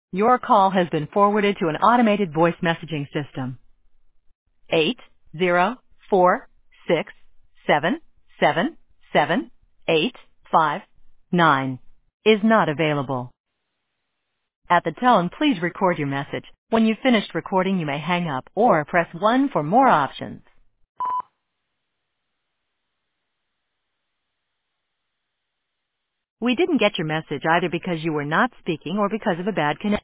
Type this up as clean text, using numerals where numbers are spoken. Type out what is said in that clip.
Your call has been forwarded to an automated voice messaging system. 80467778559 is not available. At the tone, please record your message. When you've finished recording, you may hang up or press 1 for more options. We didn't get your message either because you were not speaking or because of a bad connection.